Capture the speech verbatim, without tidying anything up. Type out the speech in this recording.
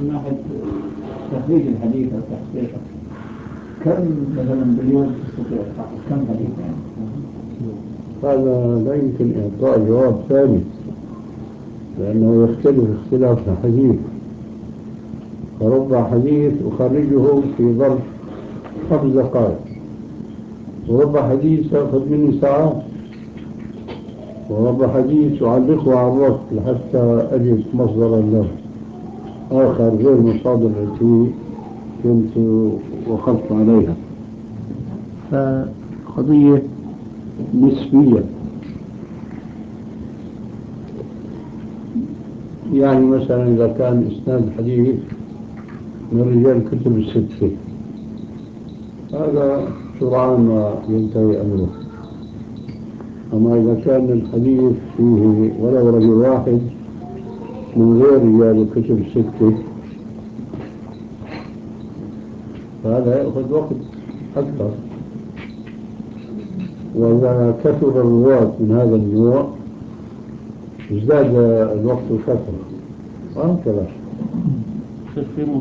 من ناحية تخريج الحديث أو تحقيقه، كم مثلا باليوم تستطيع تحقق كم حديث يعني؟ هذا لا يمكن إعطاء جواب ثابت، لأنه يختلف اختلاف الحديث. فرب حديث أخرجه في ظرف خمس دقائق، ورب حديث يأخذ مني ساعات، ورب حديث أعلقه على الوقت حتى أجد مصدرا له آخر غير مصادر التي كنت وقفت عليها. فقضية نسبية. يعني مثلا إذا كان إسناد حديث من رجال الكتب الستة، هذا سرعان ما ينتهي أمره. أما إذا كان الحديث فيه ولو رجل واحد من غير رجال الكتب الستة، فهذا يأخذ وقت أكثر. وإذا كثر الرواة من هذا النوع ازداد الوقت كثرة، وهكذا.